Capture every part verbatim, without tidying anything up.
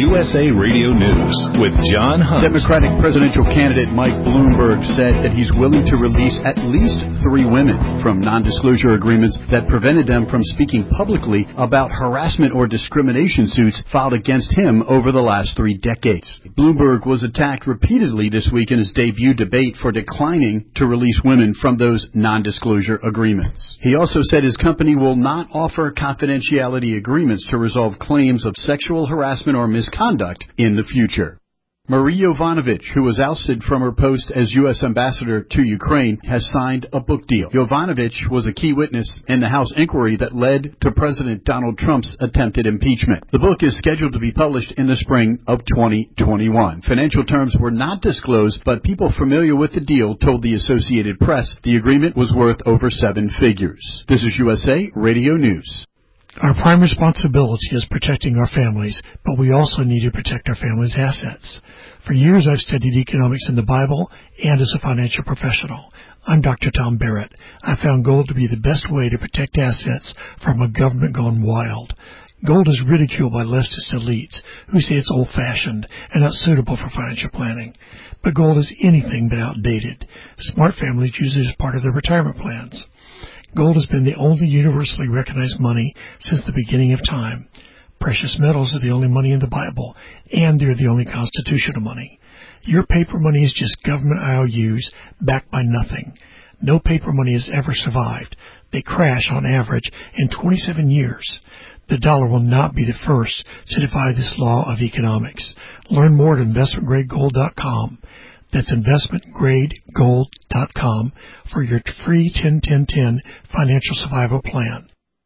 U S A Radio News with John Hunt. Democratic presidential candidate Mike Bloomberg said that he's willing to release at least three women from non-disclosure agreements that prevented them from speaking publicly about harassment or discrimination suits filed against him over the last three decades. Bloomberg was attacked repeatedly this week in his debut debate for declining to release women from those non-disclosure agreements. He also said his company will not offer confidentiality agreements to resolve claims of sexual harassment or misconduct in the future. Marie Yovanovitch, who was ousted from her post as U S ambassador to Ukraine, has signed a book deal. Yovanovitch was a key witness in the House inquiry that led to President Donald Trump's attempted impeachment. The book is scheduled to be published in the spring of twenty twenty-one. Financial terms were not disclosed, but people familiar with the deal told the Associated Press the agreement was worth over seven figures. This is U S A Radio News. Our prime responsibility is protecting our families, but we also need to protect our families' assets. For years, I've studied economics in the Bible and as a financial professional. I'm Doctor Tom Barrett. I found gold to be the best way to protect assets from a government gone wild. Gold is ridiculed by leftist elites who say it's old-fashioned and not suitable for financial planning. But gold is anything but outdated. Smart families use it as part of their retirement plans. Gold has been the only universally recognized money since the beginning of time. Precious metals are the only money in the Bible, and they're the only constitutional money. Your paper money is just government I O Us backed by nothing. No paper money has ever survived. They crash on average in twenty-seven years. The dollar will not be the first to defy this law of economics. Learn more at investment grade gold dot com. That's investment grade gold dot com for your free ten ten ten financial survival plan.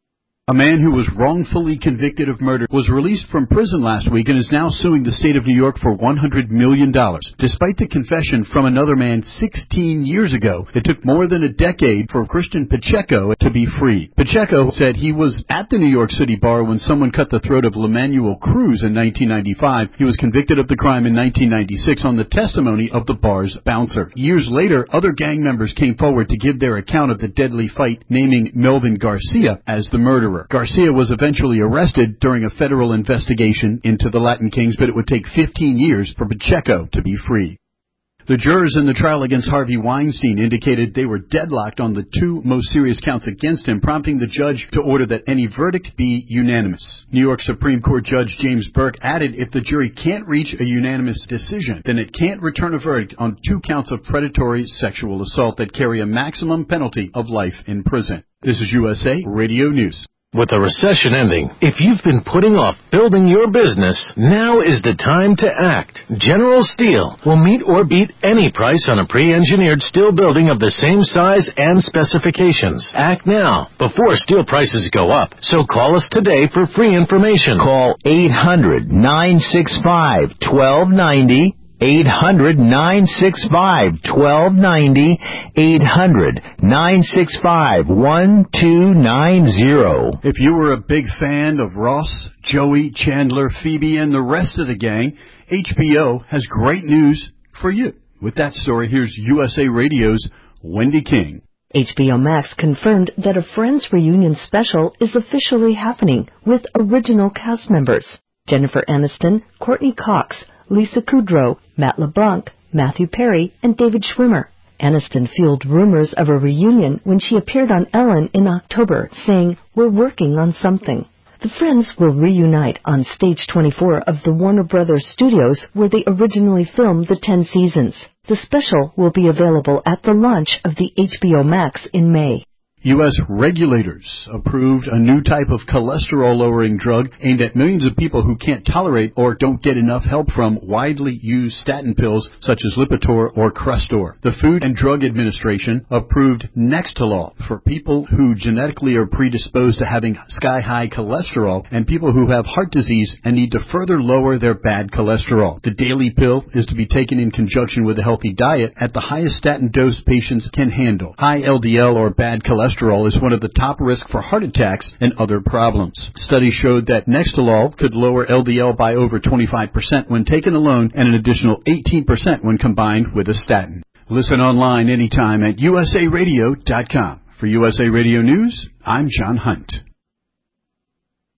A man who was wrongfully convicted of murder was released from prison last week and is now suing the state of New York for one hundred million dollars. Despite the confession from another man sixteen years ago, it took more than a decade for Christian Pacheco to be freed. Pacheco said he was at the New York City bar when someone cut the throat of Lemanuel Cruz in nineteen ninety-five. He was convicted of the crime in nineteen ninety-six on the testimony of the bar's bouncer. Years later, other gang members came forward to give their account of the deadly fight, naming Melvin Garcia as the murderer. Garcia was eventually arrested during a federal investigation into the Latin Kings, but it would take fifteen years for Pacheco to be free. The jurors in the trial against Harvey Weinstein indicated they were deadlocked on the two most serious counts against him, prompting the judge to order that any verdict be unanimous. New York Supreme Court Judge James Burke added if the jury can't reach a unanimous decision, then it can't return a verdict on two counts of predatory sexual assault that carry a maximum penalty of life in prison. This is U S A Radio News. With a recession ending, if you've been putting off building your business, now is the time to act. General Steel will meet or beat any price on a pre-engineered steel building of the same size and specifications. Act now, before steel prices go up. So call us today for free information. Call eight hundred nine six five one two nine zero. eight hundred nine six five one two nine zero. eight hundred nine six five one two nine zero. If you were a big fan of Ross, Joey, Chandler, Phoebe, and the rest of the gang, H B O has great news for you. With that story, here's U S A Radio's Wendy King. H B O Max confirmed that a Friends reunion special is officially happening with original cast members: Jennifer Aniston, Courtney Cox, Lisa Kudrow, Matt LeBlanc, Matthew Perry, and David Schwimmer. Aniston fueled rumors of a reunion when she appeared on Ellen in October, saying, "We're working on something." The Friends will reunite on Stage twenty-four of the Warner Brothers Studios, where they originally filmed the ten seasons. The special will be available at the launch of the H B O Max in May. U S regulators approved a new type of cholesterol-lowering drug aimed at millions of people who can't tolerate or don't get enough help from widely used statin pills such as Lipitor or Crestor. The Food and Drug Administration approved Nextolol for people who genetically are predisposed to having sky-high cholesterol and people who have heart disease and need to further lower their bad cholesterol. The daily pill is to be taken in conjunction with a healthy diet at the highest statin dose patients can handle. High L D L or bad cholesterol Cholesterol is one of the top risks for heart attacks and other problems. Studies showed that Nextolol could lower L D L by over twenty-five percent when taken alone and an additional eighteen percent when combined with a statin. Listen online anytime at U S A radio dot com. For U S A Radio News, I'm John Hunt.